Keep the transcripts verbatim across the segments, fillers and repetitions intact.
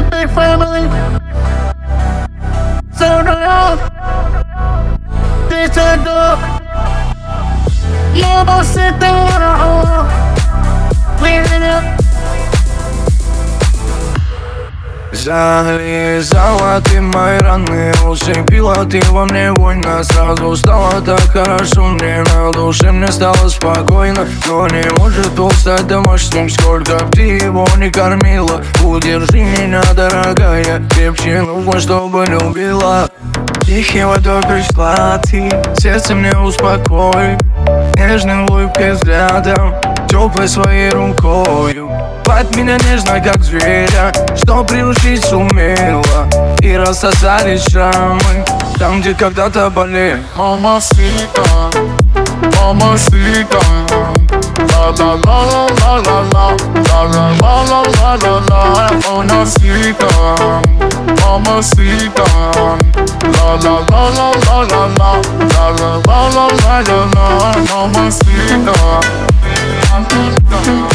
a big family. So now, this and up. Yeah, I'm sitting down. Clearing up. Залезала ты мои раны, усыпила ты во мне война. Сразу стало так хорошо мне на душе, мне стало спокойно. Но не может пол стать домашним, сколько б ты его не кормила. Удержи меня, дорогая, крепче нужно, чтобы любила. Тихий водой пришла ты, сердце мне успокой. Нежной улыбкой взглядом, теплой своей рукою. Гладь меня нежно, как зверя, что приучить сумела. И рассосались шрамы там, где когда-то болели. Mamacita, mamacita, la la la la la la la la la la la la la. Mamacita, mamacita, la la la la la la la la la la la la la. Mamacita, mamacita.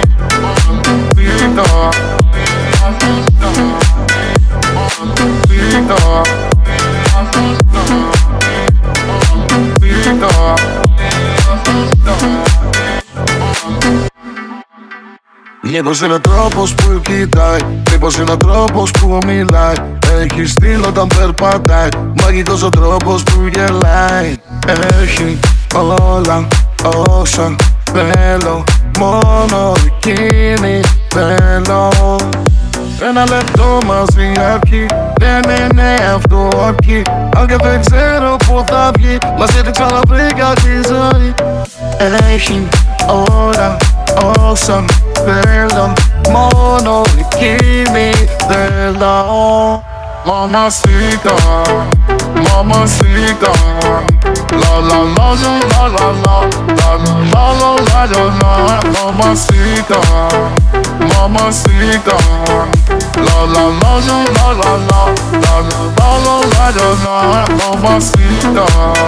Niego se në tropos për kitaj, tipo se në tropos ku mi laj. E ki stilo tam per pataj, magitoso tropos për gjelaj. E ki olola, ocean, bello, mono, bikini, bello. E na lepto ma si apki, ne ne ne afto apki. Anke fek zero po thapki, ma se të qala frika ti zëri. E ki olola, ocean, bello, mono, bikini, bello. Mamacita, mamacita, la la la la la la la la la la la la la. Mamacita, mamacita, la la la la la la la la la la la la la. Mamacita,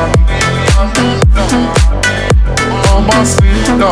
mamacita.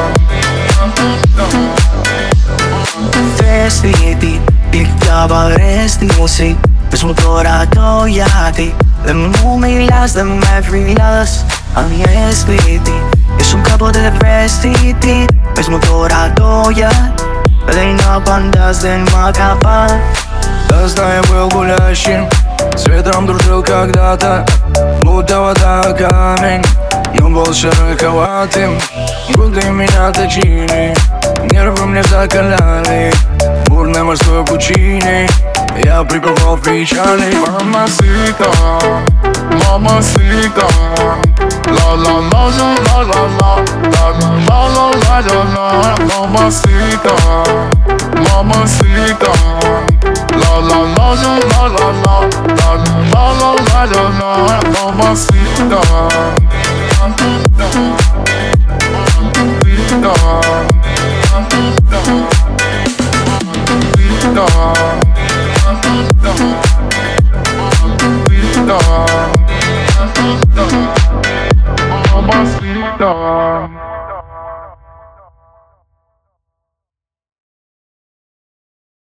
Vestiti, picchiava resti così. Πες μου τώρα το γιατί δεν μου μιλάς, δεν με φιλάς. Αν είναι σπίτι, ήσουν κάποτε ευαίσθητη. Πες μου τώρα το γιατί δεν απαντάς, δεν μ' αγαπάς. Когда я был гулящим, с ветром дружил когда-то, будто вода камень, но был широковатым. Годы меня точили, нервы мне закаляли, бурной морской пучиной я пребывал в печали. Mamacita, mamacita, la la la la la la la la la la la la la. Mamacita, mamacita, la la la la la la la la la la la la la. Mamacita.